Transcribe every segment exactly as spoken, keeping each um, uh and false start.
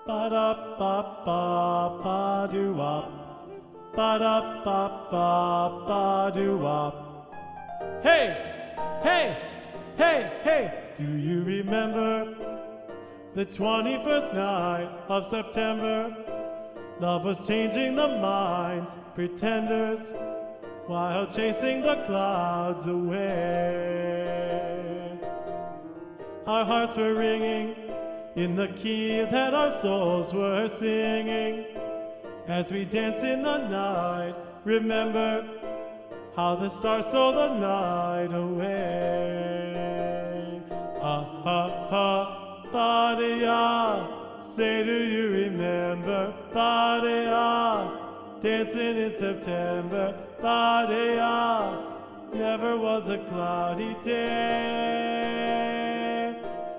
Ba da ba ba ba do wop. Ba da ba ba ba do wop. Hey, hey, hey, hey. Do you remember the twenty-first night of September? Love was changing the minds, pretenders, while chasing the clouds away. Our hearts were ringing in the key that our souls were singing. As we dance in the night, remember how the stars stole the night away. Ha ha ha, ba-de-ya. Say, do you remember? Ba-de-ya. Dancing in September. Ba-de-ya. Never was a cloudy day.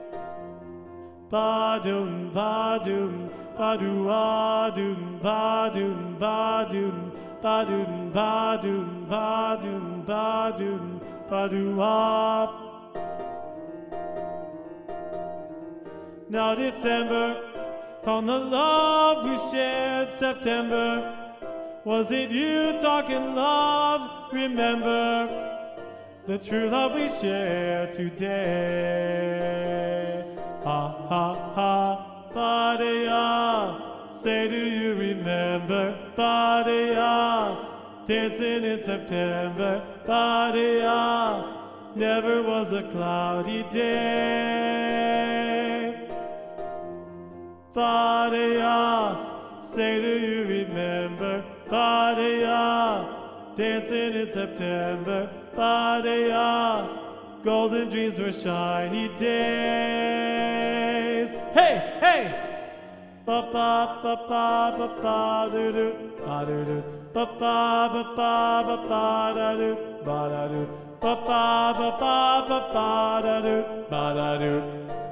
Ba-doom, ba-doom, ba-doo-ah-doom, ba-doom, ba-doom, ba-doom, ba-doom, ba-doom, ba-doom, ba-doo-ah. Now December found the love we shared. September, was it you talking love? Remember the true love we share today. Ha ha ha, ba-de-ya. Say, do you remember? Ba-de-ya. Dancing in September. Ba-de-ya. Never was a cloudy day. Ba-de-ya. Say, do you remember? Ba-de-ya. Dancing in September. Ba-de-ya. Golden dreams were shiny days. Hey, hey! Ba ba ba ba ba ba do do ba do do ba ba ba ba ba ba da do ba da do ba ba ba ba ba ba da do ba da do.